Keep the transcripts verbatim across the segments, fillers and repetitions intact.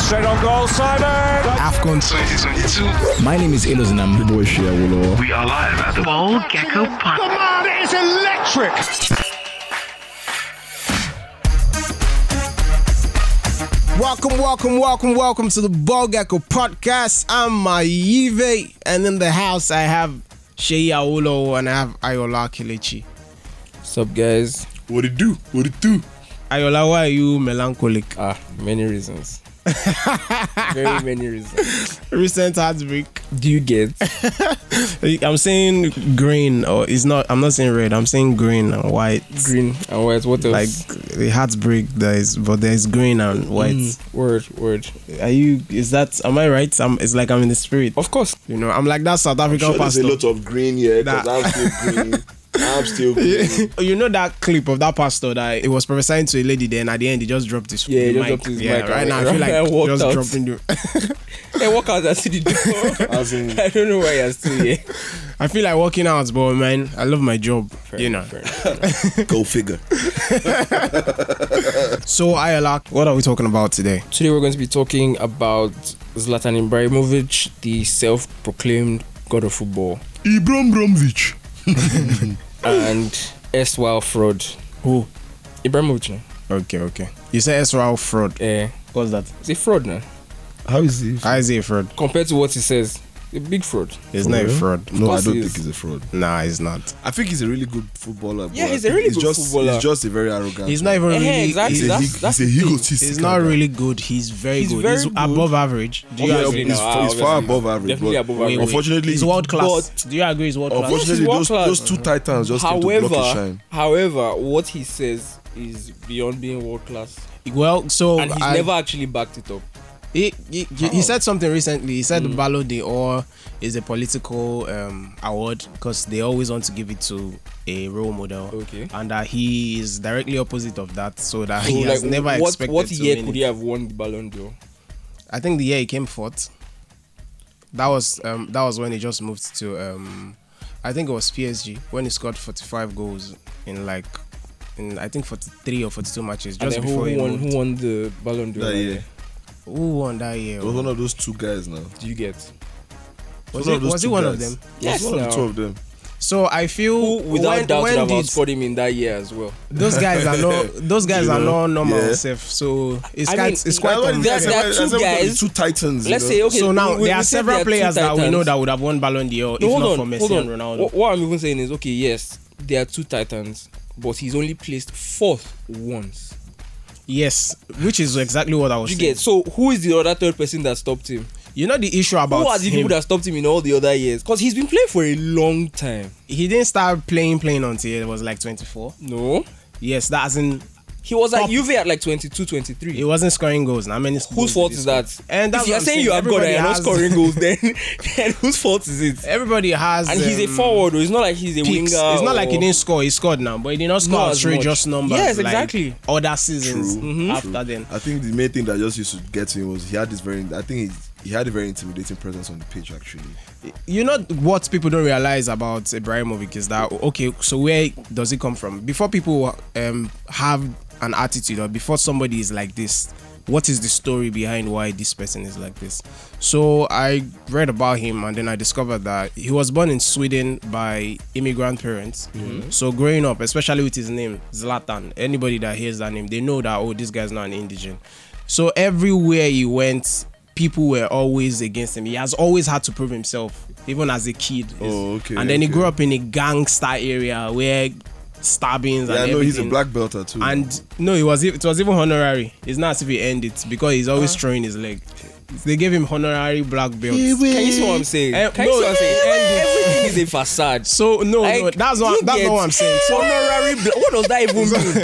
Straight on goal, Simon. AFCON twenty twenty-two. My name is Elos and I'm the boy Shea Wolo. We are live at the Ball Gecko Podcast. The man is electric. Welcome, welcome, welcome, welcome to the Ball Gecko Podcast. I'm Maive, and in the house I have Shea Wolo and I have Ayola Kelechi. What's up, guys? What it do? What it do? Ayola, why are you melancholic? Ah, many reasons. Very many reasons. Recent heartbreak. Do you get? I'm saying green, or it's not. I'm not saying red. I'm saying green and white. Green and white. What else? Like the heartbreak, there is, but there is green and white. Mm, word, word. Are you? Is that? Am I right? I'm, it's like I'm in the spirit. Of course. You know, I'm like that South African Sure, pastor. there's a lot of green here because I'm still green. I'm still green. You know that clip of that pastor that it was prophesying to a lady, then at the end he just dropped his Yeah, he the just mic. dropped his yeah, mic right and now I feel like and walked just out. dropping the. Hey, walk out and see the door. As in, I don't know why you're still here. I feel like walking out, but man, I love my job. Fair you know. enough, fair enough. go figure. So Ayola, what are we talking about today? Today we're going to be talking about Zlatan Ibrahimovic, the self-proclaimed god of football, Ibram Bromwich. and erstwhile fraud. Who? Ibrahimovic. No? Okay, okay. You say Israel fraud. Eh, What's that? it's a fraud now. How is he? How is he a fraud? Compared to what he says, a big fraud. He's For not a real? fraud. No, I course don't he think is. he's a fraud. Nah, he's not. I think he's a really good footballer. Yeah, but he's I a think really he's good just, footballer. He's just a very arrogant. He's not even Eh, really. exactly. He's a, That's- he- that's he's a the thing. egotist. He's not really good. He's very He's good. very he's good. above average. Do you Yeah, Obviously agree? he's, now, he's far obviously. above average. Definitely but above Wait, average. wait. Unfortunately, He's world class. but- Do you agree? He's world class? Unfortunately, Yes, he's those, world those class. two titans just came to block his However, shine. however, what he says is beyond being world class, Well, so and he's I- never actually backed it up. He, he, he- he said something recently. He said the Ballon d'Or is a political um, award because they always want to give it to a role model. Okay. And that he is directly opposite of that, so that So, he has like, never what, expected what to year win could it. he have won the Ballon d'Or? I think the year he came fourth. That was um, that was when he just moved to um, I think it was P S G when he scored forty-five goals in like in I think forty-three or forty-two matches And just then before who he won? moved. Who won the Ballon d'Or? That that year. year? Who won that year? It was one of those two guys now. Do you get? Was one it, of those was he two one of guys. them? Yes, It was one of now. the two of them. So I feel Who, without when, doubt, would when have did outscored him in that year as well. those guys are not those guys You are know, not normal yeah. self. So it's I quite mean, it's quite there- unfair. there- there are I two said we got the guys. two titans. Let's you say know? okay. So now we- we there are said several there two players that we know titans. that would have won Ballon d'Or if No, hold not on, for Messi hold and on. Ronaldo. What, what I'm even saying is, okay, yes, there are two titans, but he's only placed fourth once. Yes, which is exactly what I was You saying. get? So who is the other third person that stopped him? You know the issue about Who are the him? people that stopped him in all the other years? Because he's been playing for a long time. He didn't start playing playing until he was like twenty-four. No, Yes, that's in. he was at Top. Juve at like twenty-two, twenty-three. He wasn't scoring goals. Now, many Whose fault is that? And that's if you're what I'm saying saying. you are God and you're not Everybody scoring has- goals, then, then whose fault is it? Everybody has. And he's a um, forward, though. It's not like he's a peaks. winger. It's not like he or- didn't score. He scored now, but he did not score Not a as straight much. just numbers. Yes, like exactly. Other seasons True. Mhm. after then. I think the main thing that just used to get to him was he had this very. I think he, he had a very intimidating presence on the pitch. Actually, You know what people don't realize about Ibrahimovic is that okay, so where does it come from? Before people um, have an attitude, or before somebody is like this, what is the story behind why this person is like this? So I read about him, and then I discovered that he was born in Sweden by immigrant parents. Mm-hmm. So growing up, especially with his name Zlatan, anybody that hears that name, they know that oh, this guy's not an indigent. So everywhere he went, people were always against him. He has always had to prove himself, even as a kid. Oh, okay, And then he okay. grew up in a gangster area where stabbings yeah, and no, everything. he's a black belter too. And no, it was it was even honorary. It's not as if he earned it because he's always throwing his leg. They gave him honorary black belt. Can you see what I'm saying? Eh, Can you no, see what I'm saying? eh, Everything is a facade. So no, Like, no, that's you what that's get not what I'm saying. So honorary. Bla- what does that even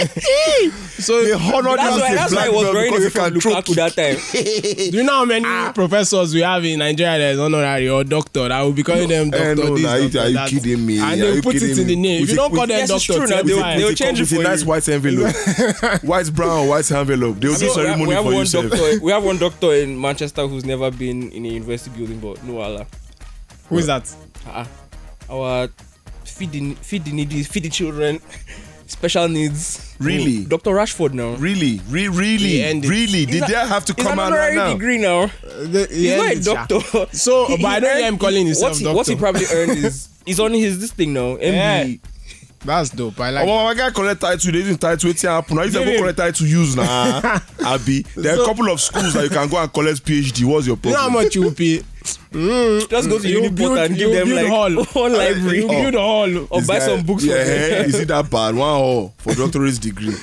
mean? so They honored That's him why. as a That's why black I was belt running away because he from can choke Lukaku that time. do you know how many professors we have in Nigeria that is honorary or doctor that will be calling them doctor Eh, no, this, nah, you- doctor are you that. kidding me? And Are they'll you put it kidding in the me? name. If With you a- don't call with- them yes, it's doctor, true now, tell they'll- me they'll why. change it With a for nice you. white envelope, white brown, white envelope. They'll do So, we have- ceremony we have for you. one sef. doctor. We have one doctor in Manchester who's never been in a university building, but no Allah. Who is that? Uh-uh. Our feed the feed the needy, feed the children. special needs. Really? Doctor Rashford now. Really, Re- really, He ended. really. Did He's they a- have to He's come an out right honorary now? degree now. The- He's yeah, not a it's- yeah. doctor. So, He- but I he don't hear earned- him calling himself what's he, doctor. What's he probably earned is he's on his this thing now. M B. That's dope. I like. Oh, my guy collect title. They didn't title. What's happen? I used to Give go him. collect title use now. Abi, there are So- a couple of schools that you can go and collect PhD. What's your You know how problem? much you will pay? Just go to You Uniport build- and give you them build like hall. whole library. You build a hall. Or This buy guy- some books yeah, for them. is it that bad? One hall for doctorate degree.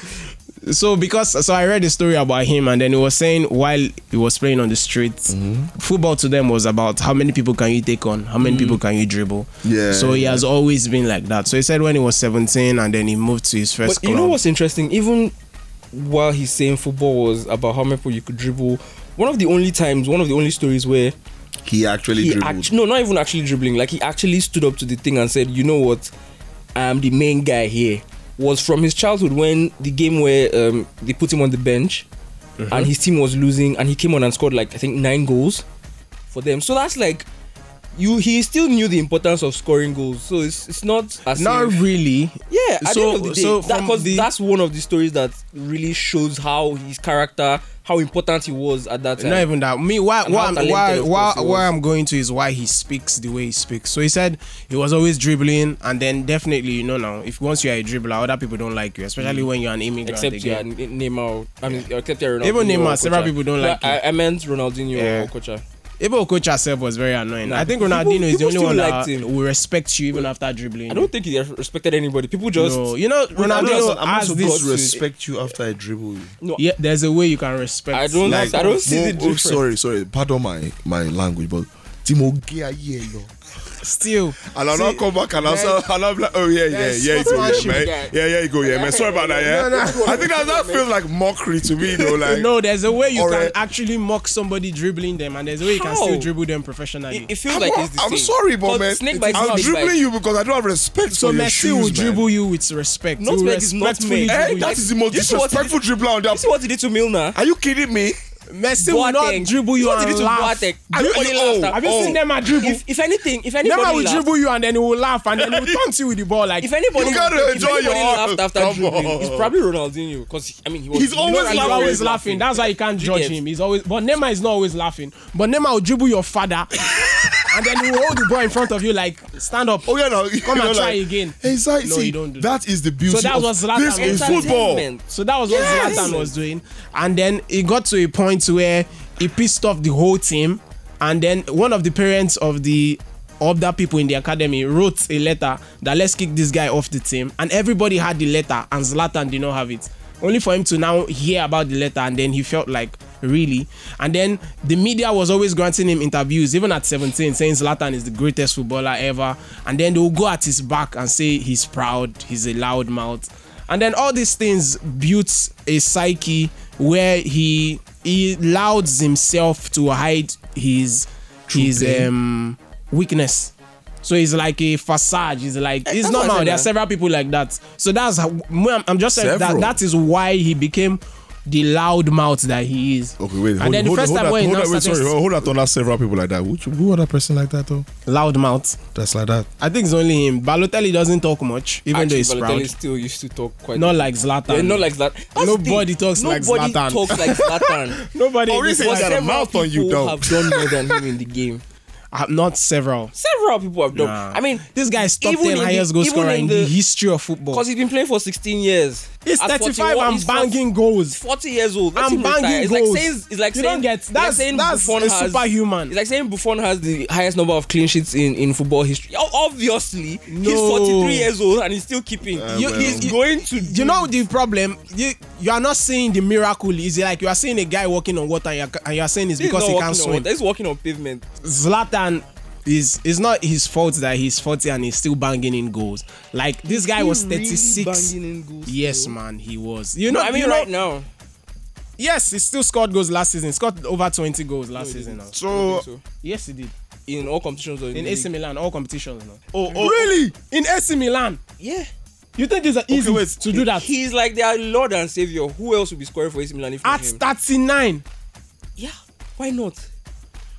So because so I read the story about him, and then he was saying while he was playing on the streets, football to them was about how many people can you take on, how many people can you dribble. Yeah. So he has always been like that. So he said when he was seventeen, and then he moved to his first But you club. know what's interesting? Even while he's saying football was about how many people you could dribble, one of the only times, one of the only stories where He actually he dribbled. actually, no, not even actually dribbling, like he actually stood up to the thing and said, you know what, I'm the main guy here, was from his childhood when the game where um, they put him on the bench and his team was losing and he came on and scored like I think nine goals for them. So that's like you he still knew the importance of scoring goals. So it's it's not as Not if- really. yeah, at So- the end of the day, so that, from 'cause the- that's one of the stories that really shows how his character, how important he was at that time. Not even that. Me, why, And why, how I'm- talented, why, of why, course, he where was. I'm going to is why he speaks the way he speaks. So he said he was always dribbling, and then definitely, you know, now if once you are a dribbler, other people don't like you, especially when you're an immigrant. Except again. yeah, Neymar. I mean, except yeah, Ronaldinho. Even Neymar, or several Kocha. people don't No, like I, him. I meant Ronaldinho Yeah. or Kocha. Even coach herself was very annoying. Nah, I think people- Ronaldinho is the people only still one that liked him. will respect you even after dribbling. I don't think he respected anybody. People just No, you know, I'm not, Ronaldinho I'm not has supposed this. to respect you after I dribble you. no. Yeah, there's a way you can respect. I don't. Like, I don't see oh, the oh, difference. sorry, sorry. Pardon my my language, but Timo Gia yellow. Still, And I'll See, not come back and I'll man, say, and I'm like, oh yeah, yeah, there's yeah, you go, yeah, sportsmanship, man. guy. Yeah, yeah, you go, yeah, man. Sorry about that, yeah. No, no. I think that, that feels like mockery to me, though. Like, no, there's a way you Alright. can actually mock somebody dribbling them, and there's a way you can How? still dribble them professionally. It, it feels I'm, like it's the I'm same. sorry, but 'Cause man, snake bite is I'm not dribbling bite. you because I don't have respect so for your Messi shoes, will man. dribble you with respect. Not He will Meg is not respectfully Meg. Hey, dribble you. that is the most You see what he disrespectful dribbler on You see that. what he did to Milner? Are you kidding me? Messi will not Boateng. dribble you See what he and did to laugh. Boateng? Are you- Everybody oh, laughed. Have you Oh. seen them at dribble? If, if anything, if anybody Never will laughed, dribble you and then he will laugh and then he will taunt you with the ball like. if anybody, You gotta if enjoy anybody your laughed art. after Come dribbling, on. it's probably Ronaldinho because I mean he was. He's you always know, He's laughing. always laughing. That's why you can't judge get- him. He's always, but Neymar is not always laughing. But Neymar will dribble your father, and then he will hold the ball in front of you like, stand up. Oh yeah, no. Come you and know, try like, again. Exactly. No, See, you don't do that is the beauty. So that of was Zlatan. this is football. Entertainment. So that was what Yes. Zlatan was doing. And then it got to a point where he pissed off the whole team. And then one of the parents of the other people in the academy wrote a letter that let's kick this guy off the team. And everybody had the letter and Zlatan did not have it. Only for him to now hear about the letter, and then he felt like, really? And then the media was always granting him interviews, even at seventeen, saying Zlatan is the greatest footballer ever. And then they will go at his back and say he's proud, he's a loud mouth. And then all these things built a psyche where he he allows himself to hide his his um weakness. So he's like a facade. He's like it's that's what I normal. said, There are man. several people like that. So that's how I'm I'm just saying that Several. that is why he became the loud mouth that he is. Okay, wait. And hold, then the hold, first hold time that, when he hold now that, wait, started- sorry, hold that on that several people like that. Which who other person like that though? Loud mouth. That's like that. I think it's only him. Balotelli doesn't talk much, even though Actually, he's Balotelli proud. still used to talk quite. Not like Zlatan. Yeah, not like that. That's the Nobody thing. talks like Nobody Zlatan. talks like Zlatan. Nobody. Oh, is really? like- He got a Several mouth on you, people dog. have done more than him in the game. Uh, not several. Several people have done. Nah. I mean, This guy is top even ten in the- highest goal even scorer in in the the- history of football. because he's been playing for sixteen years. He's At thirty-five forty-one, and he's forty banging goals. forty years old. Let I'm him retire. banging It's goals. like saying, it's like You saying, don't get- it's that's- like saying that's Buffon a has, superhuman. It's like saying Buffon has the highest number of clean sheets in, in football history. O- Obviously, he's No. forty-three years old and he's still keeping. Uh, You- well. he's you- going to. You know the problem? You, you are not seeing the miracle. Is like you are seeing a guy walking on water and you are, and you are saying it's He's because not he walking can't on swim. water, He's walking on pavement. Zlatan is it's not his fault that he's forty and he's still banging in goals. Like this guy was He really thirty-six. banging in goals Yes, still. man, he was. You No, know, I mean you know, right now. yes, he still scored goals last season. He scored over twenty goals last season. Now. So, So, Yes, he did. in all competitions or in, In the A C league. Milan, all competitions now. oh, oh, Really? In A C Milan? Yeah. You think it's easy wait. to do that? He's like their Lord and Savior. Who else will be scoring for A C Milan if not At him? thirty-nine. Yeah, why not?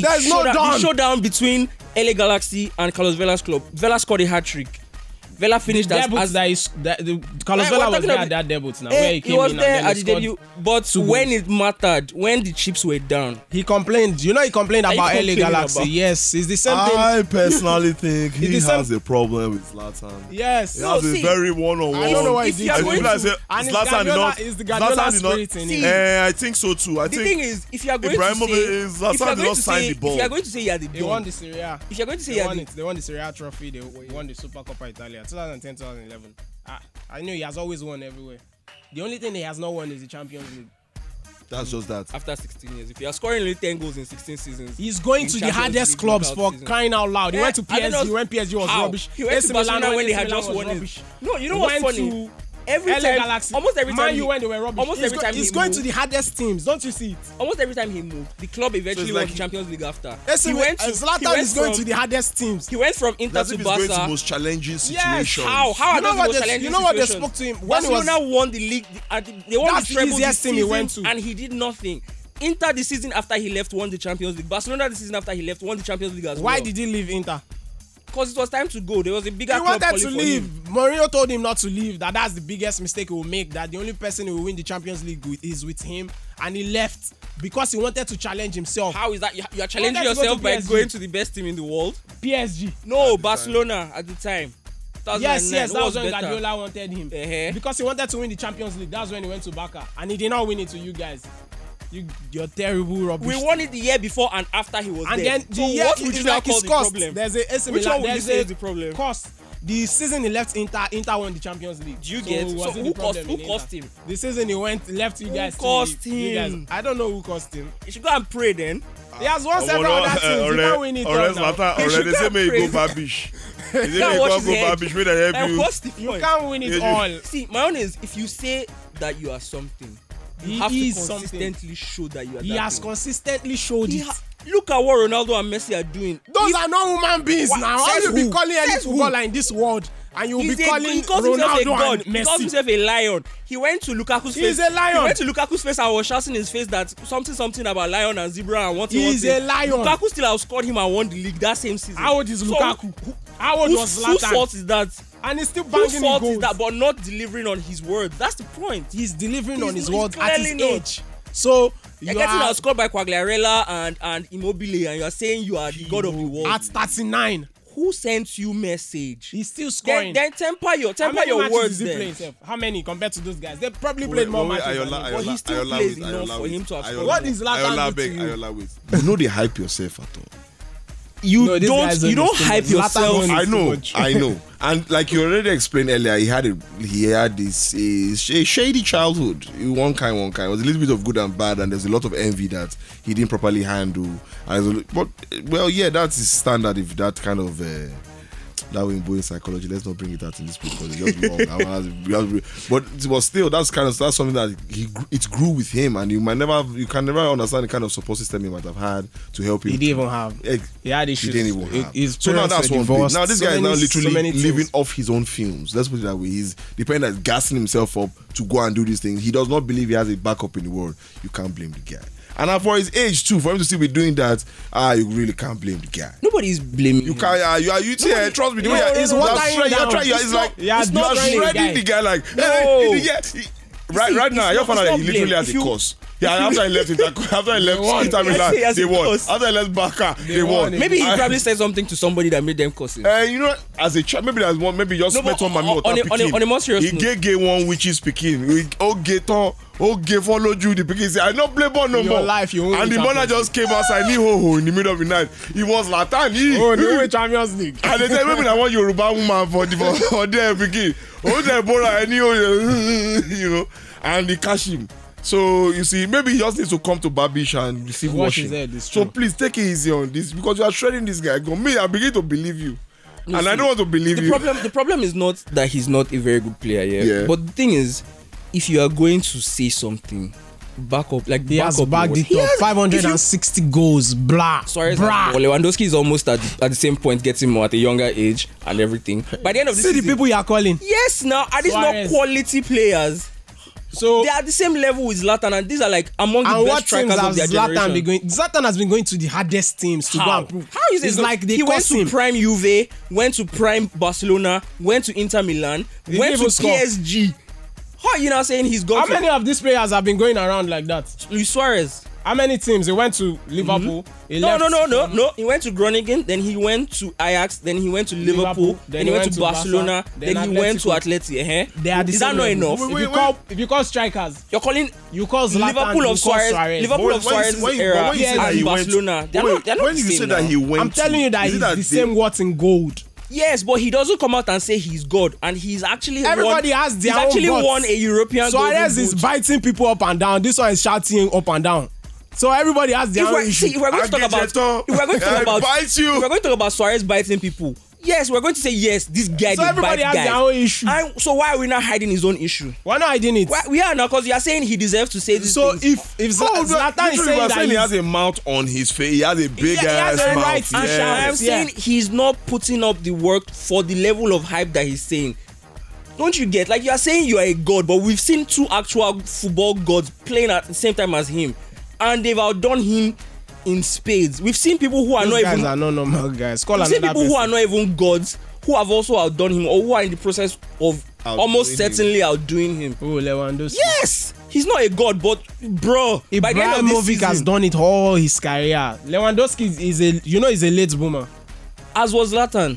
There's no showdown, Don. the showdown between L A Galaxy and Carlos Vela's club. Vela scored a hat trick. Vela finished as, debut as that is that the Carlos Eh, Vela we're was talking there about- at that debut now. Eh, where he he came was in there and then at he the scored debut, but two when goals. it mattered, when the chips were down, He complained. You know he complained Are you about L A complaining Galaxy. about- Yes, it's the same thing. I personally think he It's the has same- a problem with Zlatan. Yes. He has No, a see, very one-on-one. I don't know why If he you are did. I going feel like to- say and it's Zlatan did Guardiola, not. it's the Guardiola Zlatan did not. spirit in See, him. Eh, I think so too. I the think thing is, if you are going Ibrahimovic to say, is- if you are Zlatan did going not to sign say, the ball. if you are going to say you are the They won Don, the Serie A. if you are going to say They you are won the it. They won the Serie A trophy. They won the Supercoppa Italia. twenty ten, twenty eleven. I, I knew he has always won everywhere. The only thing he has not won is the Champions League. that's just that. after sixteen years, if you are scoring only ten goals in sixteen seasons, He's going in to the Champions hardest League clubs knockout for season. crying out loud. He Eh, went to I don't P S G know when P S G was how. rubbish. He went A C to Milan Barcelona when they A C had Milan just was won it. rubbish. No, you know He what's went funny? to Every L A time, Galaxy. almost every Man time, U he, when they were rubbish. almost he's every go- time he's he going moved, to the hardest teams. Don't you see it? almost every time he moved, the club eventually So it's won like the he- Champions League after. A C He Milan- went to, he Zlatan went is going from, to the hardest teams. He went from Inter That's to if he's going to Barca. most challenging Yes, situations. How? How You are know those what most they- challenging you know what they situations? spoke to him when he was- Barcelona won the league. the- and the- They won That's the the treble easiest this team he season, went to. and he did nothing. Inter the season after he left won the Champions League. Barcelona the season after he left won the Champions League as Why well. did he leave Inter? Because it was time to go. There was a bigger He club wanted calling to for leave. him. Mourinho told him not to leave. That that's the biggest mistake he will make. That the only person who will win the Champions League with, is with him, and he left because he wanted to challenge himself. How is that? You you are challenging wanted to go yourself to by P S G. going to the best team in the world? P S G. No, Barcelona at the time. Yes, yes, Who that was was when better? Guardiola wanted him. Uh-huh. Because he wanted to win the Champions League. That's when he went to Barca. And he did not win it to you guys. You, you're terrible rubbish. We won it the year before and after he was and there. then the so year what would it's you now like call his the cost. problem? There's a A C Which Milan. one would you there's say a is the problem? Cost. The season he left Inter, Inter won the Champions League. Do you So get? was So it the who cost? problem Who in cost Inter? him? The season he went left you Who guys. to cost the- you guys- him? I don't know who cost him. You should go and pray then. He has won Omo, several no, other eh, things. He ọ̀rẹ́- can't win it ọ̀rẹ́ all now. Zlatan, He ọ̀rẹ́, should they go say and may pray. you go babish. They say Go and may you wash go his go head. babish. May they help And you. what's the You point? can't win it Yeah, all. See, my own is if you say that you are something, you He have to is something. consistently show that you are He that has thing. consistently showed He it. ha- Look at what Ronaldo and Messi are doing. Those If- are not human beings What? now. How Says you be who? calling any Says who? footballer in this world and you will He's be a, calling he calls himself a Ronaldo god. and He calls Messi? himself a lion. He went to Lukaku's He's face. a lion. He went to Lukaku's face and was shouting in his face that something something about lion and zebra and what he He's wanted. a lion. Lukaku still outscored him and won the league that same season. How old is So, Lukaku? who- How old whose, was whose Zlatan? fault is that? And he's still Whose banging fault in is goals. that? But not delivering on his word. That's the point. He's delivering He's on his not- word he's at his clearly not. age. So You're you getting are outscored by Quagliarella and, and Immobile and you're saying you are the god of the world. at thirty-nine. Who sent you message? He's still Then, scoring. then temper your How temper many your matches words is he then. playing, sef? How many compared to those guys? They probably Wait, played more wait, matches. Ayola, than him. Ayola, But he still Ayola, plays wait, enough Ayola, for wait. him to have Ayola, scored. What is Zlatan Ayola, do to beg, you? Ayola, wait. You know they hype yourself at all. You No, these don't guys you don't don't hype understand. Zlatan yourself. won I It's know, too much. I know, and like you already explained earlier, he had a he had this a, sh- shady childhood. One kind, one kind. It was a little bit of good and bad, and there's a lot of envy that he didn't properly handle. And but well, yeah, that's his standard. If that kind of uh, that way in Boeing psychology, let's not bring it out in this because it's just wrong. I mean, we have- but but still, that's kind of that's something that he gr- it grew with him, and you might never you can never understand the kind of support system he might have had to help him. He didn't even have. Eh, He had He issues. didn't even It- have. his So now parents that's were one thing. divorced. Now this So guy is now many- so literally many things. living off his own films. Let's put it that way. He's dependent, on gassing himself up to go and do these things. He does not believe he has a backup in the world. You can't blame the guy. And now for his age too, for him to still be doing that, ah, you really can't blame the guy. Nobody's blaming You can't. Uh, you are. You see, uh, trust me. The way no, you're, it's you're watering shred- you're down. trying. You're, It's it's not- like yeah, it's it's not not blaming the shredding guy. the guy. Like, No. eh, yeah, he- right, see, right now, it's your not- father it's he not literally blame. has If a you- course. Yeah, after he left it, after he left won. Inter Let's say Milan, he has they a won. course. After he left Barca, they won won. it. Maybe he I- probably said something to somebody that made them cussing. Uh, you know, as a child, maybe there's one, maybe just No, met but one mommy on- water on a- on a- pikin. on a more serious He note. gave gay one which is speaking. He oh gay ton, oh gay follow you the pikin. Say I not play ball no In your more. life, you won't and be the mother champion. just came outside, ni ho ho in the middle of the night. He was Latan. He, Oh, they win Champions League. and they tell maybe I want Yoruba woman for the for, for their pikin. Oh, they bora any oh, you know, and they catch him. So you see, maybe he just needs to come to Babish and receive Wash washing. his head, it's So true. please take it easy on this because you are shredding this guy. Go me, I begin to believe you, and I see, don't want to believe The you. problem the problem is not that he's not a very good player, yeah. Yeah. But the thing is, if you are going to say something, back up like He back has up bagged your it words. up. He has- five hundred sixty goals. Blah. Sorry, Blah. well, Lewandowski is almost at the, at the same point, getting more at a younger age and everything. By the end of this See the season, people you are calling. yes, now are these Suarez. not quality players? So they are the same level with Zlatan, and these are like among the and best what teams strikers have of their Zlatan generation. been going? Zlatan has been going to the hardest teams to go How? and prove. How is it? It's so- like they he went cost to him. prime Juve, went to prime Barcelona, went to Inter Milan, He went didn't to even score. P S G. How are you now saying he's gone How to many of these players have been going around like that? Luis Suarez? How many teams? He went to Liverpool. He No, left no, no, no, from- no. He went to Groningen, then he went to Ajax, then he went to Liverpool, Liverpool, then, he went, to Barcelona, Barca, then, then he went to Atletico. Atleti. Uh-huh. They are the Is that same not level. enough? If Wait, you wait, call, if you call strikers, You're calling you call Zlatan, Liverpool you of call Suarez, Suarez. Liverpool But of when you- Suarez when you- era, but when you say that and he went- Barcelona. They're Wait, not. They're not when the you same say that now. he went, I'm telling you that is it he's the they- same what in gold. Yes, but he doesn't come out and say he's God, and he's actually Everybody won, has their he's own actually gods. won a European Suarez Golden is Boot. biting people up and down. This one is shouting up and down. So everybody has their If own we're, issue. see, if we're going to talk about, Agejeto, if we're going to talk I about, bite you. if we're going to talk about Suarez biting people, yes, we're going to say yes. This guy So did everybody bite has guys. their own issue. And so why are we not hiding his own issue? Why not hiding it? Why, we are now because you are saying he deserves to say this. So if if Zla- Oh, Zlatan is literally, saying we're that saying he he's- has a mouth on his face. He has a big he has ass a mouth. right to and shout. I'm Yeah. saying he's not putting up the work for the level of hype that he's saying. Don't you get? Like you are saying you are a god, but we've seen two actual football gods playing at the same time as him, and they've outdone him in spades. We've seen people who are Those not guys even are not normal guys. Call we've seen another people who person. are not even gods who have also outdone him or who are in the process of Outdoing almost him. certainly outdoing him. Oh, Lewandowski. Yes, he's not a god, but bro, by the end of this Ibrahimovic has season, done it all his career. Lewandowski is, is a you know is a late boomer. as was Zlatan.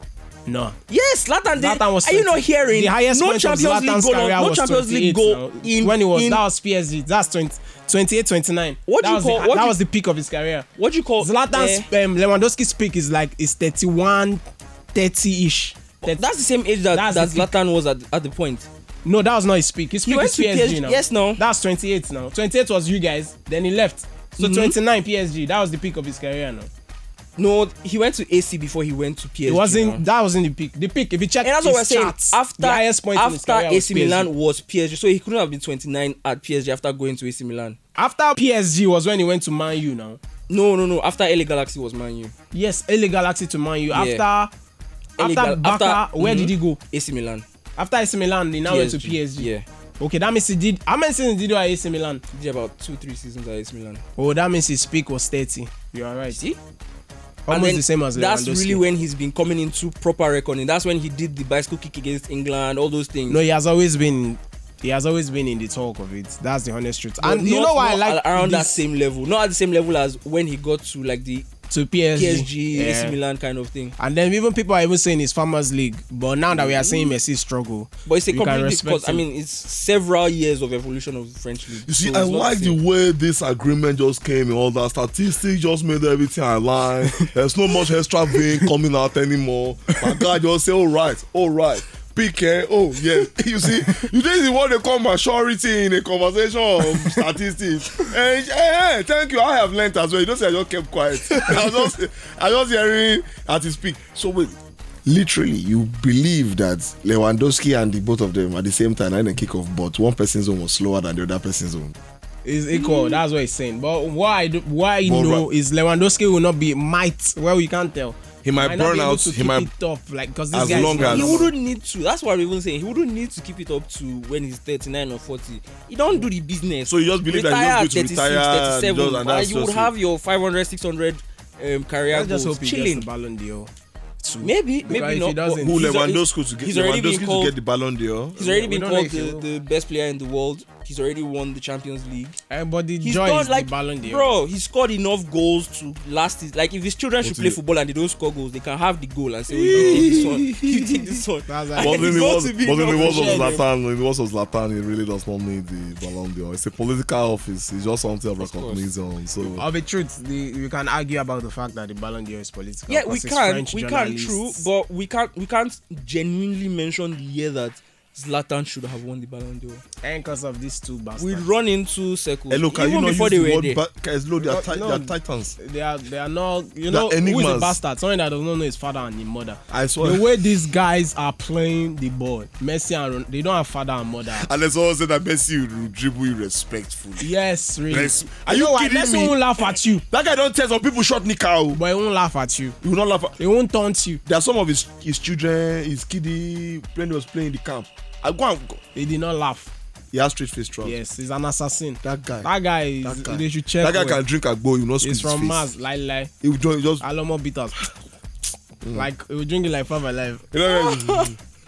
No. Yes, Zlatan did. Zlatan was Are you not hearing? the highest no point Champions of League Zlatan's goal. career No was Champions League twenty-eight goal now. in when he was in, that was P S G. That's twenty, twenty-eight, twenty-nine. What that do you was call- the, what that do- was the peak of his career. what do you call Zlatan's eh, um, Lewandowski's peak is like is thirty-one, thirty-ish. that's the same age that, That's that the peak. Zlatan was at, at the point. No, that was not his peak. His He peak went is to P S G, P S G, now. yes, no. That's twenty-eight now. twenty-eight was you guys. Then he left. So Mhm. twenty-nine P S G. That was the peak of his career now. No, he went to A C before he went to P S G. It wasn't. now. That wasn't the peak. The peak. If you check And that's his what we're saying. charts, After the highest point in his after career A was C P S G. Milan was P S G, so he couldn't have been twenty-nine at P S G after going to A C Milan. After P S G was when he went to Man U now. No, no, no. After L A Galaxy was Man U. Yes, L A Galaxy to Man U. Yeah. After L A after Gal- Barca, after- where mhm. did he go? A C Milan. After A C Milan, he now went to P S G. Yeah, Okay, that means he did. How many seasons did he do at A C Milan? he did about two, three seasons at A C Milan. Oh, that means his peak was thirty. You are right. See? Almost And then the same as that's Lewandowski. really when he's been coming into proper reckoning. That's when he did the bicycle kick against England, all those things. No, he has always been. He has always been in the talk of it. That's the honest truth. But And you not- know why I not like around that this same level, not at the same level as when he got to like the to P S G. P S G, A C Yeah. Milan kind of thing. And then even people are even saying it's Farmers League. But now that we are seeing Messi struggle, But it's a you can completely respect because I him. mean it's several years of evolution of the French league. You see, So I it's not like same. the way this agreement just came and all that. Statistics just made everything align. There's no much extra vein coming out anymore. My guy just say, all right, all right. P K, oh yeah. You see, you this is what they call maturity in a conversation of statistics. And hey, hey, thank you. I have learned as well. You don't say I just kept quiet. I was just, I was just hearing at his speak. So wait. Literally, you believe that Lewandowski and the both of them at the same time had a kick off, but one person's zone was slower than the other person's zone. It's equal. That's what he's saying. But why? I do- Why I But know right- is Lewandowski will not be might. Well, you can't tell. He might not burn be able out, to he keep might- it up, like because this as guy is long not as- He normal. wouldn't need to. That's what I'm even saying. He wouldn't need to keep it up to when he's thirty-nine or forty. He don't do the business. So you just believe that retire he's at just going to retire and thirty-six, thirty-seven, just- and that's and you would just have your five hundred, six hundred um, career Let's just goals hope he chilling. gets the Ballon d'Or. too. Maybe, Because maybe if not. he doesn't- but Who he's already- Lewandowski to get he's already been Lewandowski to called- get the Ballon d'Or? He's already We been don't know called if he the, will. the best player in the world. He's already won the Champions League. Eh, but the He's joy done is like, the Ballon d'Or. bro, he scored enough goals to last his, like if his children should But play he- football and they don't score goals, they can have the goal and say, oh, you take this one, you take this one. That's And like- But in it's the going words, to be but in the enough words to of share them. Zlatan, in the words of Zlatan, he really does not need the Ballon d'Or. It's a political office. It's just something of recognition. So Of the truth, the, you can argue about the fact that the Ballon d'Or is political. Yeah, we because it's can, French we can, true, journalists. but we can't, we can't genuinely mention the year that Zlatan should have won the Ballon d'Or. And because of these two bastards. We run into circles. hello, can even you not before use they the were word there. ba- guys, look, they are, No, ti- no. they are titans. They are they are not you They're know who is a enigmas. bastard? Someone that does not know his father and his mother. I swear. The way these guys are playing the ball, Messi and Ron- they don't have father and mother. And there's always said that Messi will dribble you respectfully. Yes, really. Res- Are You you know what? kidding Messi me? won't laugh at you, That guy don't tell some people short Nikau. but he won't laugh at you. He will not laugh. At- He won't taunt you. there are some of his his children, his kiddie, when he was playing in the camp. I go and go. He did not laugh. He has straight face trout. Yes, he's an assassin. That guy. That guy is. That guy. They should check. That guy well. can drink agbo. You know, He's from his Mars. face. Lie, lie. He will just, just Alomo bitters. Mm. Like he will drink it like Five Alive. you know.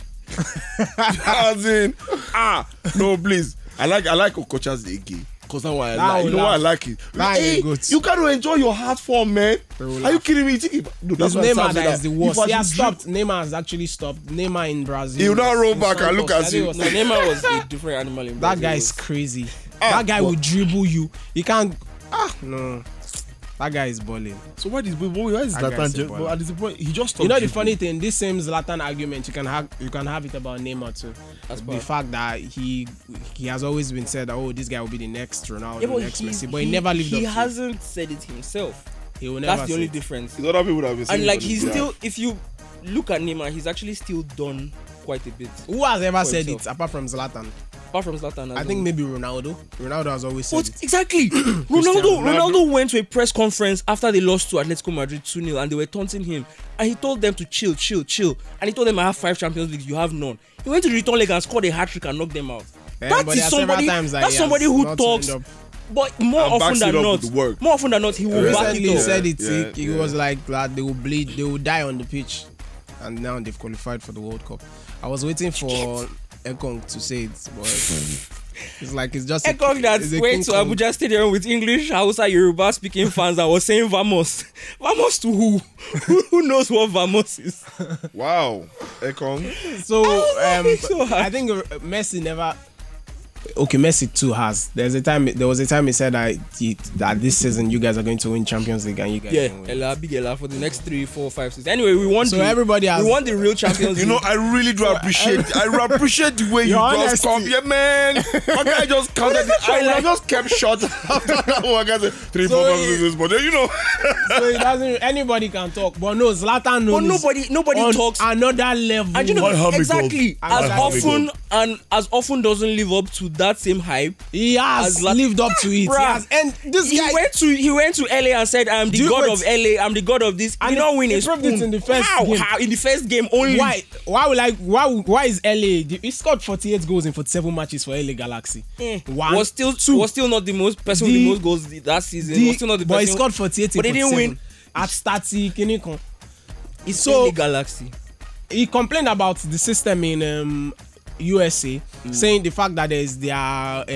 As in, ah, no, please. I like I like Okocha's Ege. Cause that's why I That like. You will know why I laugh. like it. That Hey, is good. you can't enjoy your heart form, man. will Are you laugh. kidding me? You think if, no, that's It's why Sam Neymar said that is the worst. If I He has should drink- stopped. Neymar has actually stopped. Neymar in Brazil. He will now roll in back and look Santos. at I think you. it was No, Santos. Neymar was a different animal in That Brazil. guy is crazy. Ah, that guy but- will dribble you. He can't. Ah, no. That guy is balling. So what is why is That guy's a Zlatan? baller. But at this point, he just stopped. You know the dribbling. funny thing, this same Zlatan argument you can have you can have it about Neymar too. As the well. fact that he he has always been said that oh this guy will be the next Ronaldo, Yeah, but next he, Messi, but he, never lived He up to hasn't said it himself. it. He will never That's the say only it. difference. It's other people that have been saying And like it on he's his still, behalf. if you look at Neymar, he's actually still done quite a bit. Who has ever for said himself. it apart from Zlatan? Apart from Zlatan, I as think well. maybe Ronaldo. Ronaldo has always said But it. exactly, Ronaldo, Ronaldo. Ronaldo went to a press conference after they lost to Atletico Madrid two nil and they were taunting him. And he told them to chill, chill, chill. And he told them, I have five Champions Leagues, you have none. He went to the return leg and scored a hat-trick and knocked them out. Yeah, that but is there are several somebody, times that that's he somebody has who not talks, turned up. but more And often backs than it up not, with the work. more often than not, he will back Recently it he up. said it. Yeah, he, he yeah. was like that they will bleed, they will die on the pitch, and now they've qualified for the World Cup. I was waiting for Ekong to say it, but it's like it's just Ekong that it's a went to King Kong. Abuja Stadium with English, Hausa, Yoruba speaking fans that was saying Vamos. Vamos to who? who? Who knows what Vamos is? Wow, Ekong. So um, so hard. I think uh, Messi never. Okay, Messi too has. There's a time. There was a time he said that he, that this season you guys are going to win Champions League and you guys. Yeah, didn't win. Ella, big Ella for the next three, four, five, six. Anyway, we want So the, everybody has- we want the real Champions You League. know, I really do appreciate. I appreciate the way you Your just honesty. come. Yeah, man. My guy just counted. it. I would have just kept short after that one. Guy said three, So four, he- five, six, but then you know. So it doesn't. Anybody can talk, but no, Zlatan knows. But nobody, nobody on talks. another level. And you know One hundred exactly goals. as One hundred often and as often doesn't live up to that same hype. he has as Zlatan- lived up to it. He Bruh. has, and this He guy. went to he went to L A and said, "I'm the Do you- god wait. of L A. I'm the god of this." And He did he- not win he a proved it spoon. in the first How? game. How? In the first game only. Why? Why will like? Why? Why is L A? He scored forty-eight goals in forty-seven matches for L A Galaxy. Eh, One, was still two. was still not the most person with The- the most goals th- that season. The- was still not the but he person. scored forty-eight in But they didn't forty-seven win. at thirty. Kini kan. It's so- so, L A Galaxy. He complained about the system in um, U S A, saying the fact that there's their uh,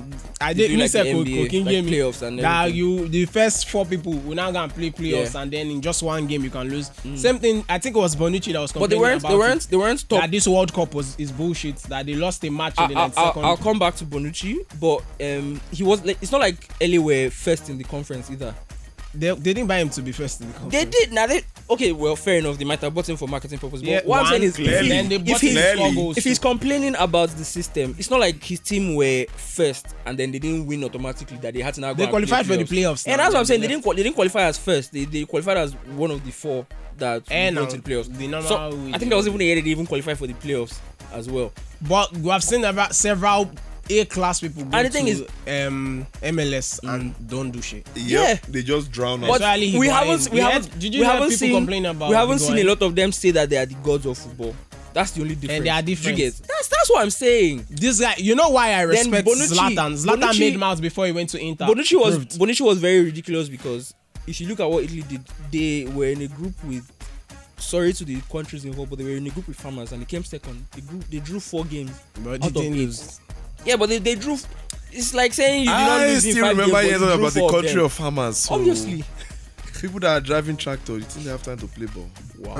I They did do like the say N B A, cooking like game playoffs and that everything. you the first four people will now go and play playoffs Yeah. and then in just one game you can lose. Same thing. I think it was Bonucci that was But they complaining weren't about they weren't it, they weren't top. that this World Cup was is bullshit. That they lost a match in I, the I, I'll, ninety-second. I'll come back to Bonucci, but um, he was like, it's not like L A were first in the conference either. They, they didn't buy him to be first in the They conference. did. Now they okay. Well, fair enough. They might have bought him for marketing purposes. But Yeah, what I'm one, saying is, if, clearly. he- Then they if bought him he's Clearly. four goals if too. he's complaining about the system, it's not like his team were first and then they didn't win automatically. That they had to now go They and qualified play for the playoffs And now. that's what I'm saying. They Yeah. didn't qual- they didn't qualify as first. They they qualified as one of the four that Eh, went no. to the playoffs. The normal so way I think they- there was even a year they didn't even qualify for the playoffs as well. But we have seen about several A-class people go And the thing to is- um, M L S and don't do shit. Yeah. Yep, they just drown out. But Especially we Higuain. haven't we You haven't heard- did you we hear haven't people seen complain about we haven't seen a Higuain? lot of them say that they are the gods of football. That's the only difference. they are Do you different. get? That's that's what I'm saying. This guy, you know why I respect Bonucci- Zlatan? Zlatan Bonucci- made mouths before he went to Inter. Bonucci was Proved. Bonucci was very ridiculous because if you look at what Italy did, they were in a group with. Sorry to the countries involved, but they were in a group with farmers and they came second. They grew, they drew four games. But out they of didn't eight. lose. Yeah, but they, they drew. It's like saying you did not I lose in still five remember games, years but you drew about the four country them. of farmers. So Obviously. people that are driving tractor, you think they have time to play ball? Wow.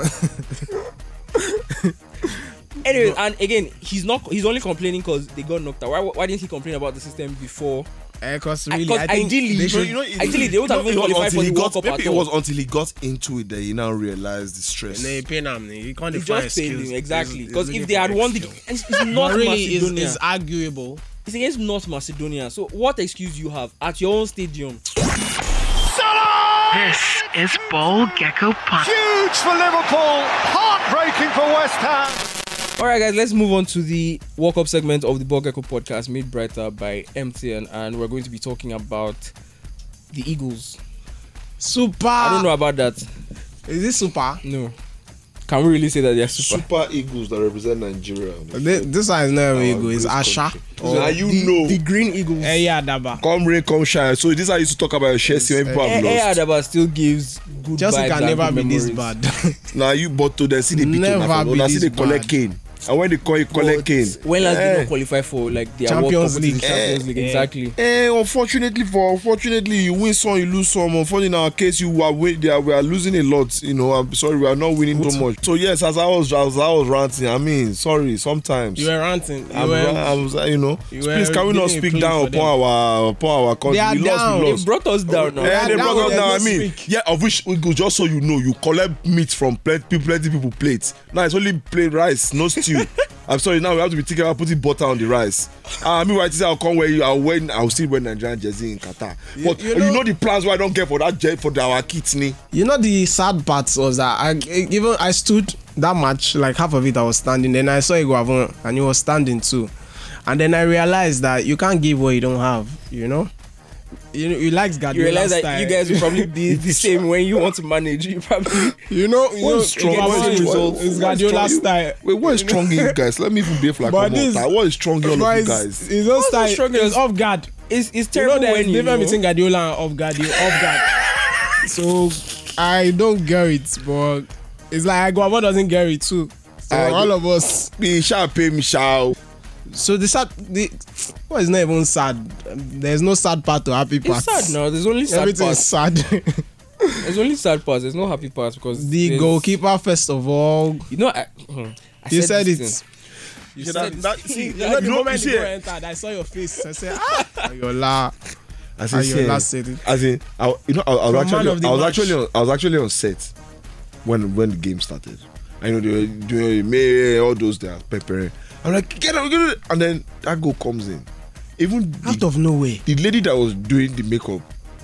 Anyway, and again, he's not. He's only complaining because they got knocked out. Why, why didn't he complain about the system before? Because I- really, 'cause I think ideally- they You should, you know, it- Ideally, they would have you know, even it was qualified until for he the got, World Cup maybe at it all. was until he got into it that he now realized the stress. They pay them. He can't It define just failed skills. him exactly He's- because he's if looking they had for won the, excuse. it's, it's But North really, is Macedonia. is arguable. It's against North Macedonia. So what excuse you have at your own stadium? This is Ball Gecko Punt. Huge for Liverpool. Heartbreaking for West Ham. All right, guys, let's move on to the Walk Up segment of the Ball Gecko podcast made brighter by M T N, and we're going to be talking about the Eagles. Super. I don't know about that. Is this super? No. Can we really say that they're super? Super Eagles that represent Nigeria. This, this one is not an eagle, it's Asha. Now you the, know. the Green Eagles. Eh, yeah, Daba. Come rain, come shine. So this is how I used to talk about Chelsea when people have Eh, lost. eh, Adaba still gives good Chelsea vibes can and never good be this memories. bad. Now you but to the see the beat Never now. be Now see this they collect bad. Kane. And when they call it collect Kane. When last did eh, not qualify for like the Champions award League. Champions Eh, League, eh. exactly. Eh, unfortunately for unfortunately you win some, you lose some. Unfortunately in our case you are win, they are, we are losing a lot. You know, I'm sorry we are not winning too much. So yes, as I was as I was ranting, I mean, sorry, sometimes. You were ranting. You I'm, were, I'm, I'm, you know, you please were can we not giving a speak plea down for upon our upon our country? They are We lost, down. we They lost. brought us down now. Eh, Yeah, they that brought was us their down. I next mean, week. yeah, of which we go just so you know, you collect meat from plenty people, plenty people plates. Now it's only plain rice, no stew. I'm sorry. Now we have to be thinking about putting butter on the rice. Uh, I mean, right? I'll come where you. I'll wear. I'll still wear Nigerian jersey in Qatar. But you you know, know- the plans why I don't get for that jet for the, our kids, ni. You know the sad part was that I even I stood that match, like half of it I was standing, then I saw Iguavon and he was standing too. And then I realized that you can't give what you don't have, you know? You know, he likes You Guardiola realize that style. you guys will probably be the same when you want to manage. You probably you know, you What know is strong? Iguavon What is is- strong? is What is Guardiola strong? style. Wait, what is strong in you guys? Let me even behave like But a this- mortal. What is strong in all But of you it's- guys? His own What's the style strongest? is off guard. it's it's You know terrible there's when you difference know. between Guardiola and off guard. You off guard. So I don't get it, but it's like Iguavon doesn't get it too. So I all do- of us. Me shall pay me shall. So the sad, the what is not even sad. Um, There's no sad part to happy part. It's sad now. There's only sad Everything is parts. sad. There's only sad parts. There's no happy parts because the there's- goalkeeper, first of all, You know, I, hmm, I you said this it. thing. You Yeah, said that- it. that- see, You know, the you know, moment you the see, goal eh, entered, I saw your face. I said, ah, Ayola. As in, Ayola see, eh, said it. as in, I, you know, I, I was From man actually, of the I was match. actually, on, I was actually on set when when the game started. I know they were doing me all those they are preparing. I'm like, get up, get up, and then that goal comes in. Even Out the, of nowhere. the lady that was doing the makeup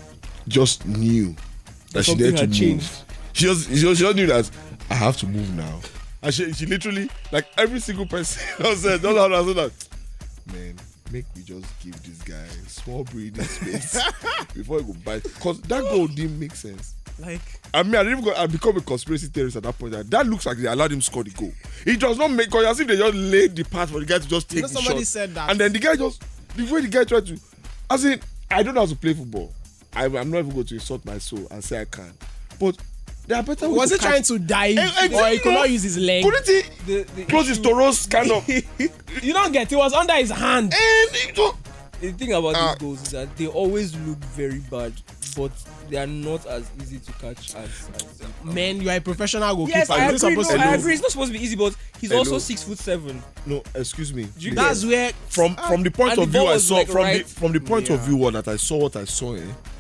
just knew that she Something needed to had move. changed. She just, she just, she just knew that I have to move now. And she, she literally, like every single person on set, don't know how to that. Man, make me just give this guy a small breathing space before he go bite. Cause that goal didn't make sense. Like, I mean, I didn't even go, I become a conspiracy theorist at that point. That, that looks like they allowed him to score the goal. It does not make, cause as if they just laid the path for the guy to just take you know, the somebody shot. said that. And then the guy just, the way the guy tried to, as in, I don't know how to play football. I, I'm not even going to insult my soul and say I can. But there are better ways was to he catch- trying to dive, Eh, eh, or he you could know, not use his leg? Couldn't he The, the, close his issue- toros kind of? You don't get. It was under his hand. And he just- The thing about Ah. these goals is that they always look very bad, but they are not as easy to catch as. as Man, you are a professional goalkeeper. yes, I You're agree. No, supposed to I know. agree. It's not supposed to be easy, but he's Hello. also six foot seven. no, excuse me. You That's get- where From from the point And of the view ball I was, saw like, from right- the from the point of Yeah. view that I saw what I saw, eh,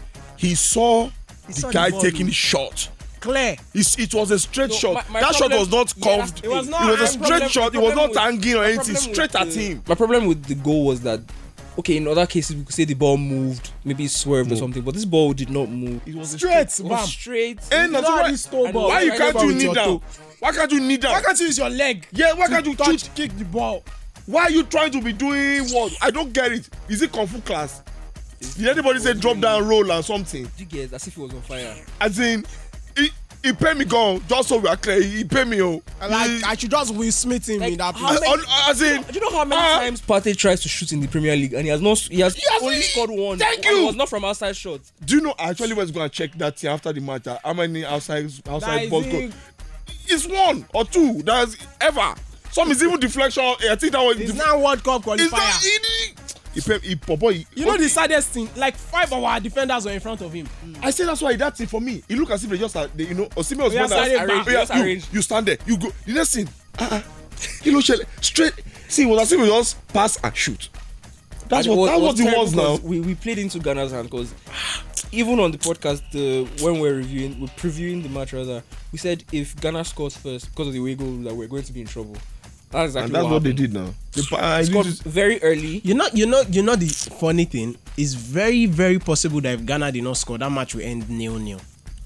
he saw the saw the guy ball, taking though. the shot. clear. It's, it was a straight No, shot. my- my that problem- shot was not yeah, curved. it was not- It was a my straight problem- shot. my It was problem not with- hanging or my anything. problem Straight with at the- him. My problem with the goal was that, okay, in other cases we could say the ball moved, maybe it swerved or something, but this ball did not move. It was a Straight, It was bam. straight. And You that's know how why, this toe ball- why you Why can't not you with knee your down? toe? Why can't you knee down? Why can't you use your leg? Yeah, why can't you touch, shoot? kick the ball? Why are you trying to be doing what? I don't get it. Is it kung fu class? Did anybody say drop down roll or something? You get as if he was on fire. As in, he, he pay me gun just so we are clear. He pay me oh. Like, He- I should just Will Smith him Like, in that how place. many- Uh, as in, Do you know how many Ah. times Partey tries to shoot in the Premier League and he has not? He has, He has- only he- scored one. thank and you. It was not from outside shots. do you know? I actually was going to check that thing after the match. uh, How many outside That outside is balls it. go? It's one or two. That's ever. Some is even deflection. I think that was. It's def- now World Cup It's not. qualifier. He, he, he, he, Popo, he, You know the saddest thing? Like five of our defenders were in front of him. I say that's why that's it for me. It look as if they just, uh, they, you know, Osimhen was Yeah, one that started back. Oh, yeah, Just you, arrange. you stand there, you go. The next thing, uh-uh, you know, Shele, straight. See, it was as if we just pass and shoot. That's And what, that's what it terrible was now. because We, we played into Ghana's hand because even on the podcast, uh, when we're reviewing, we're previewing the match rather, we said if Ghana scores first because of the way goal, that we're going to be in trouble. That's exactly And that's what, what they happened. did now. They, pa- uh, They scored this is- very early. You know, you know, you know the funny thing is very, very possible that if Ghana did not score, that match will end nil nil.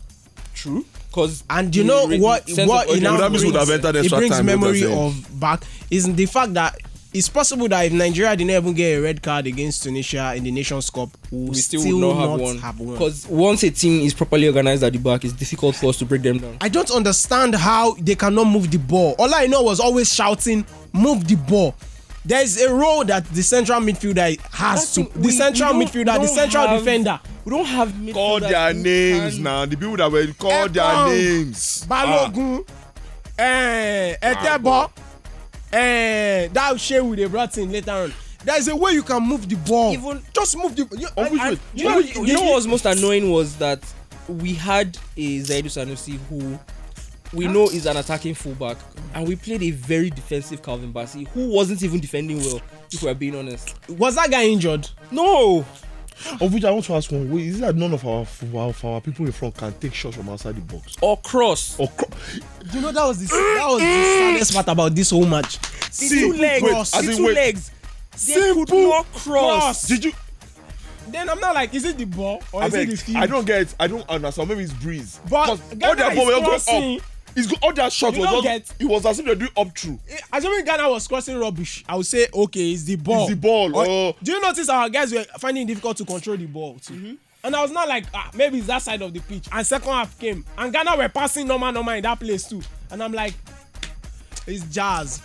True. Because And you know what? What it now That means brings, would have entered it extra brings time, what memory they're saying. of back is the fact that it's possible that if Nigeria didn't even get a red card against Tunisia in the Nations Cup, we'll We still, still, would not, not have, one. have won. Because once a team is properly organized at the back, it's difficult for us to break them down. I don't understand how they cannot move the ball. All I know was always shouting, move the ball. There's a role that the central midfielder has to. The We- central we don't- midfielder, we the don't central have- defender. We don't have Call midfielders their who names can- now. The people that were call their Ekong, names. Balogun, eh, Etebo, eh, that Shehu they brought in later on. There's a way you can move the ball. Even- just move the. You, On which I- way? You know, you know what was most annoying was that we had a Zaidu Sanusi who we know is an attacking fullback, and we played a very defensive Calvin Bassey who wasn't even defending well, if we're being honest. Was that guy injured? No! Of which I want to ask one. Wait, is it that none of our, of our people in front can take shots from outside the box? Or cross. Or cro- You know that was the that was the saddest part about this whole match. The See, two legs. cross. The As in, two wait. legs. They Simple could not cross. cross. Did you? Then I'm not like, is it the ball or I is it beg, the field? I don't get it. I don't understand. Maybe it's breeze. But 'Cause Ghana all their is ball was going crossing. up. It's go, all their shot You was don't just, get- it was as if they're doing up through. Assuming Ghana was crossing rubbish, I would say okay, it's the ball. It's the ball, Or- oh. Do you notice our guys were finding it difficult to control the ball too? Mm-hmm. And I was not like, ah, maybe it's that side of the pitch. And second half came, and Ghana were passing normal, normal in that place too. And I'm like, it's jazz.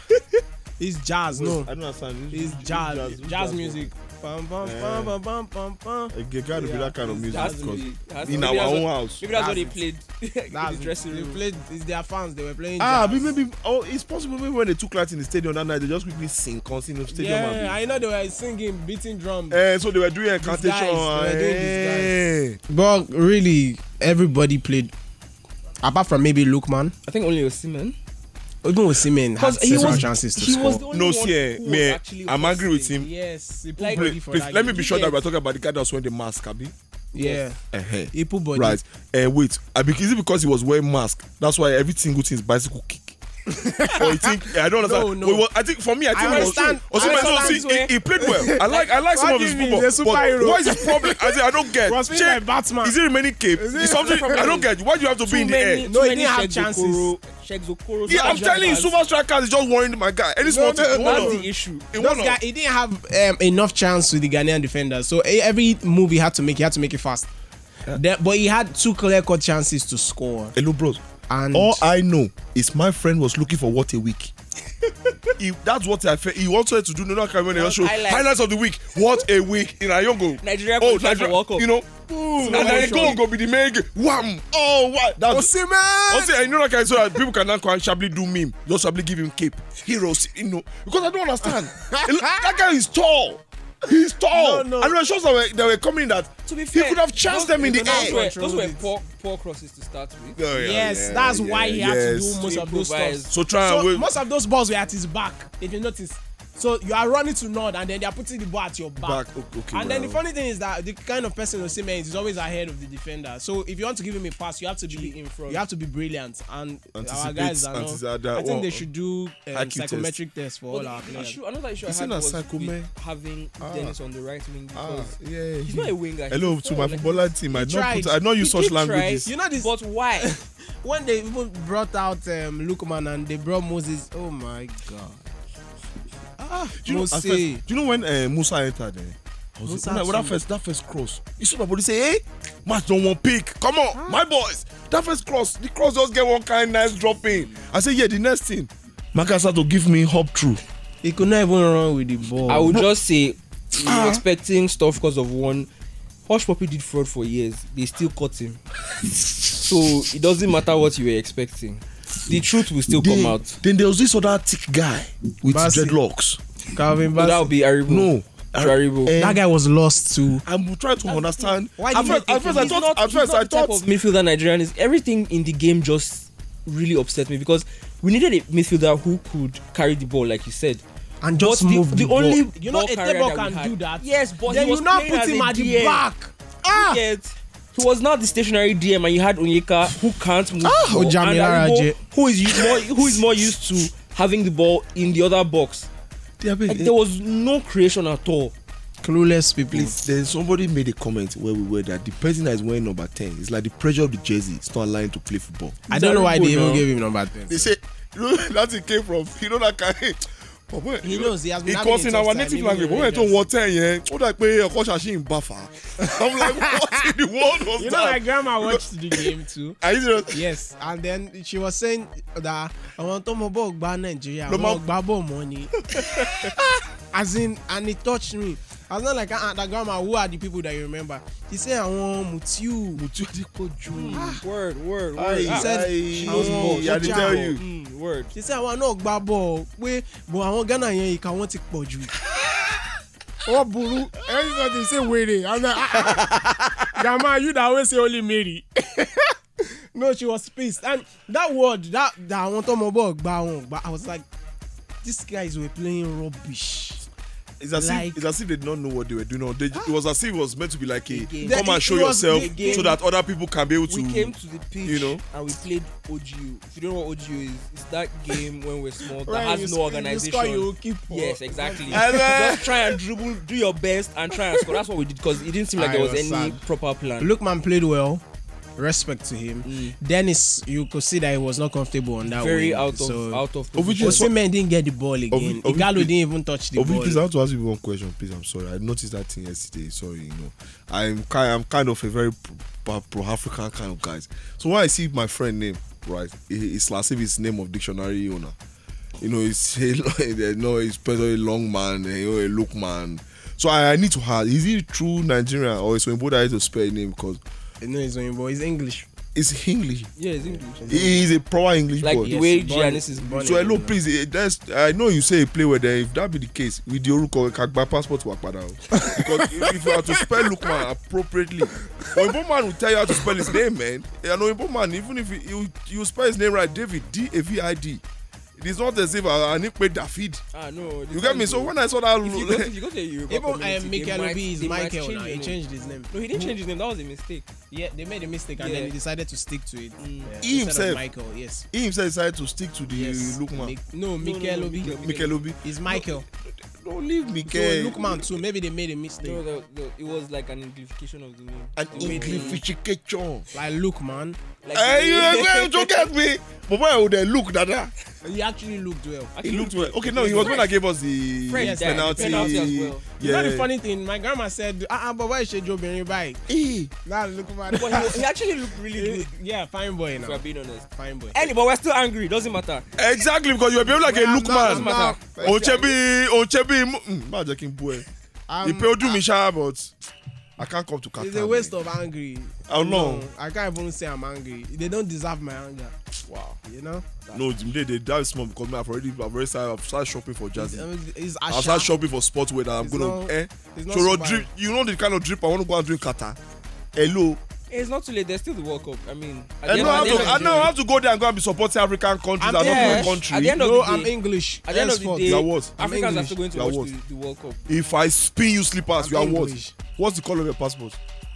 It's jazz, no. I don't understand. It's jazz. Jazz, music. Bum, bum, bum, bum, bum, bum, bum. It got to be that kind of music. Has to Because be- has to in be. our Maybe that's own what- house. Maybe that's what That's they it. played in That's the dressing they room. played. It's their fans. They were playing. Ah, jazz. maybe, maybe oh, it's possible. Maybe when they took light in the stadium that night, they just quickly sing, concert in the stadium. Yeah, and I know they were singing, beating drums. Eh, so they were doing incantation. guys, they were doing Eh. But really, everybody played, apart from maybe Lukman. I think only Osimhen. Even Osimhen had Because he several was chances to he score. was the only No, one see, eh, who me, was eh, actually I'm angry with hustling. him. Yes, he put Like- body Please, for please, that let me game. be sure that Yes. we're talking about the guy that was wearing the mask, Abi. Yeah, Uh-huh. he put body. Right. Uh, wait. Uh, bec- is it because he was wearing mask? That's why every single thing is bicycle kick. Or you think? I don't understand. No, no. Well, well, I think for me, I think I it was. understand. Also, I I don't understand see, his he, he played well. I like. I like some What of do his you mean? football. He's a But superhero. what is his problem? I, say, I don't get. Was feeling Check. like Batman. Is it remaining cape? Is It's it- something I don't get. Why do you have to be in the air? No, too he many didn't have Sheikh chances. Okoro- Sheikh Okoro- Yeah, I'm Sheikh telling you, Okoro- super strikers is just worrying my guy. Any small No, thing, no, one That's of- the issue. in Those one of- guy, he didn't have um, enough chance with the Ghanaian defender, so e- every move he had to make, he had to make it fast. Then- but he had two clear-cut chances to score, Hello, bros. and All I know is my friend was looking for what a week. he, that's what I felt. He wanted to do. No, no, I when they show highlights. highlights of the week. What a week in Ayongo. Nigeria Oh, qualified for World Cup. you know. and then go and go be the main. game. Wham! Oh, what? That's Osimhen! Also, you know, like I said, people can now quite sharply do meme. Just sharply give him cape. Heroes, you know. Because I don't understand. That guy is tall. He's tall. No, no. And there were shots that were, that were coming that To be he fair, could have chanced them in the those air. were, Controlled those were it. poor, poor crosses to start with. Oh, yeah, yes, yeah, that's yeah, why he had to yes. do most of those Improvise. stuff. So try and So wait. most of those balls were at his back, if you notice. So you are running to nod, and then they are putting the ball at your back. Back, okay, okay, and then the well. funny thing is that the kind of person Osimhen is, is always ahead of the defender. So if you want to give him a pass, you have to be in front. You have to be brilliant. And our Anticipate- guys are antici- not. that I think one- they should do um, I Q test. psychometric tests for all our But players. issue, another issue I Is had it a was psycho, with man? having Dennis on the right wing Ah, because yeah. he's not a winger. Hello he's to a my forward, like, footballer team. I He not tried. put, I not use He such did try. languages. You know this. But why? When they even brought out um, Lukman and they brought Moses, oh my god. Ah, Do you, know, at Mose. first, do you know when uh, Musa entered? Eh? I was Musa when, I, when that too. first that first cross, you saw my body say, "Hey, match don't want pick. Come on, my boys." That first cross, the cross just get one kind nice drop in. I say, yeah, the next thing, Makasa to give me hop through. He could not even run with the ball. I would just say, Ah. you're expecting stuff because of one. Hush Puppy did fraud for years. They still caught him. So it doesn't matter what you were expecting. The truth will still come out. Then there was this other thick guy with Bassey. dreadlocks. Calvin So that Bassey. would be Aribo. No, Aribo. Eh, That guy was lost too. I'm trying to understand. Why at did first, he at take first I him? thought. He's not- At he's first, not I the type thought. of midfielder Nigerian is. Everything in the game just really upset me because we needed a midfielder who could carry the ball, like you said. And just But the- move the, the ball. only You know, ball carrier Etebo that we can had- do that. Yes, but then he was you now playing put as him a at the D M. back. Ah, Yet, he was not the stationary D M, and you had Onyeka who can't move. Ah, the ball, Ojami and Laraje. Aribo, who is u- more who is more used to having the ball in the other box. Like, there was no creation at all. clueless people. Please, then somebody made a comment where we were that the person that is wearing number ten is like the pressure of the jersey. It's not aligned to play football. I don't know why they Aribo even now. gave him number ten. They say, you know, that it came from, you know, that kind. But when, He knows, he has been It having was a in tough our time, native even language. in But when Rangers. I water yẹn, ó dà pé ọkọ ṣàṣì ń bàfà. I'm like, what in the world was You know, that? my grandma watched the game too. Are you serious? Yes, and then she was saying that àwọn tó mọ bọ́ọ̀ gba Nàìjíríà, Ló àwọn máa- gba bọ́ọ̀ mọ́ ni. As in, and it touched me. I was not like, ah, that grandma, who are the people that you remember? She said, àwọn Mutiu. Mutu Adepoju. Word, word, word. Aye, Ah, said aye, she knows ball. I did tell you. mm, word. She said, àwọn náà gba bọ́ọ̀ pé bọ̀ àwọn Ghana yẹn ìka wọn ti pọ̀ jù. Wọ́n burú. Everybody say wèrè. I'm like, ah, ah. Grandma, you that always say only Mary. No, she was pissed. And that word, that that àwọn tó mọ bọ́ọ̀ gba wọn gba, I was like, these guys were playing rubbish. It's as Like- if it's as if they did not know what they were doing. They, it was as if it was meant to be like a game. come That- and show it was yourself the game. so that other people can be able to. We came to the pitch you know? and we played O G U. If you don't know what O G U is, it's that game when we're small that Right, has you no sc- organization. You score, you keep. Yes, exactly. And then- Just try and dribble, do your best, and try and score. That's what we did because it didn't seem like I there was was any sad. proper plan. Lookman played well. Respect to him. Mm. Dennis, you could see that he was not comfortable on that Very wing, out of so out of Of which position. is- Osimhen didn't get the ball again. Ovi- Ovi- Igalo didn't even touch the Ovi, ball. please, I want to ask you one question, please. I'm sorry. I noticed that thing yesterday. Sorry, you know, I'm kind, I'm kind of a very pro, pro African kind of guy. So when I see my friend name, right, it, it's like if it's name of dictionary owner. You know, it's a, no, it's probably a long man, you know, a look man. So I, I need to ask: is he true Nigerian or is it important I need to spell his name because No, he's not boy. He's English. it's English? Yeah, it's English. He is a proper English Like boy. the Yes, way born- Giannis is born So in hello, England. please. eh, That's I know you say a play where there. If that be the case, with the Oruko Kagba passport work padà o. Because if if you are to spell Lookman appropriately, Oyinbo man will tell you how to spell his name, man. And Oyinbo man, even if you, you you spell his name right, David D A V I D. It is not as if I, I need to David. Ah no. You get me? So when I saw that, if you go to, if you go to a Yoruba Even community, um, they Mikel might- Obi is they might Michael change now. the He name. changed his name. No, he didn't change his name. That was a mistake. Yeah, they made a mistake and Yeah. then he decided to stick to it. Yeah, He instead himself- of Michael, yes. he himself decided to stick to the Yes. Lookman. Mi- no, No, Mikel no, Obi. Mikel- Mikel Obi. Is Michael. Don't leave So Mikel. Lookman too. Maybe they made a mistake. No, the, the, it was like an amplification of the name. An They made the- Englification. Like Lookman. Like Hey, the- you hey, don't get me. But why would they look, Dada? He actually looked well. He looked well. Okay, no, he was when I gave us the Fresh, Yes, penalty. penalty as well. You know Yeah. the funny thing? My grandma said, ah, uh, but why should Joe Berry buy? Eh. Now look at But he, he actually looked really good. Yeah, fine boy If now. we're being honest. Fine boy. Anyway, but we're still angry. Doesn't matter. Exactly, because you were behaving like Well, a I'm look not- man. I'm not- Ochebi, Ochebi, má jẹ́ kí n bú ẹ. Um, Ìpè ojú mi ṣá, but I can't come to Qatar. It's a waste of angry. How long? No, I can't even say I'm angry. They don't deserve my anger. Wow. You know? No, they they that is small because me I've already I've already started, I've started shopping for jazzy. It's I've Asha. started shopping for sportswear that I'm It's gonna not- eh. it's not Choro Subaru. drip, you know the kind of drip I want to go and drink Qatar. Hello. It's not too late. There's still the World Cup. I mean, at I the know end- how at the to end I of the know day- how to go there and go and be supporting African countries I'm and not English. my country. At the end of No, the I'm day- English. At the end of the Henceforth. day, You are what? I'm Africans are English. still going to You are watch what? the, the World Cup. If I spin you slippers, I'm you are English. what? What's the color of your passport?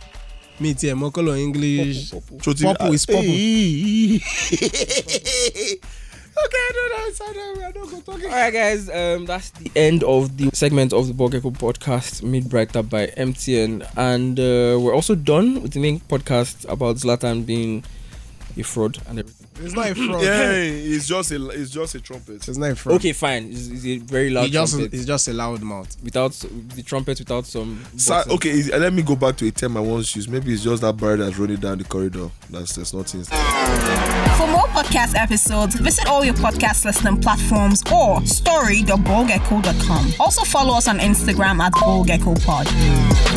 Me too. Mokolo English. Purple, Choti- Purple is purple. Hey. Okay, no, no, it's not, we are not going to talk. All right, guys. Um, that's the end of the segment of the Ball Gecko podcast, made brighter by M T N, and uh, we're also done with the main podcast about Zlatan being a fraud and everything. It's not a fraud. Yeah, it's just a it's just a trumpet. It's not a fraud. Okay, fine. It's, it's a very loud He just, trumpet. it's just a loud mouth. Without the trumpet, without some. Sa- button. okay, is- let me go back to a term I once used. Maybe it's just that bird that's running down the corridor. That's there's nothing. For more podcast episodes, visit all your podcast listening platforms or story dot ball gecko dot com. Also follow us on Instagram at ball gecko pod.